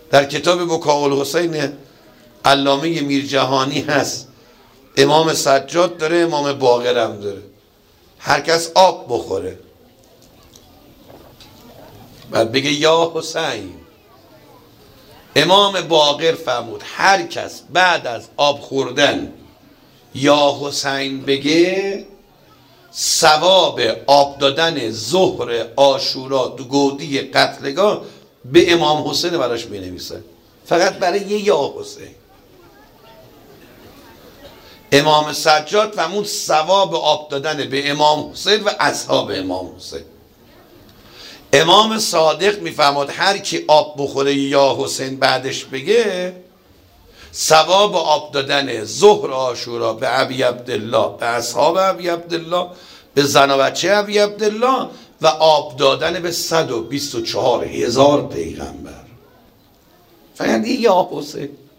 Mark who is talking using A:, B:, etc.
A: در کتاب بکاء الحسین علامه میرجهانی هست، امام سجاد داره، امام باقر هم داره. هر کس آب بخوره بعد بگه یا حسین. امام باقر فرمود هر کس بعد از آب خوردن یا حسین بگه، ثواب آب دادن ظهر عاشورا دو گودی قتلگاه به امام حسین براش بنویسه، فقط برای یه یا حسین. امام سجاد فرمود ثواب آب دادن به امام حسین و اصحاب امام حسین. امام صادق میفرماد هر کی آب بخوره یا حسین بعدش بگه، ثواب آب دادن ظهر عاشورا به ابی عبدالله، به اصحاب ابی عبدالله، به زن و بچه ابی عبدالله و آب دادن به 124,000 پیغمبر. فقط یا حسین.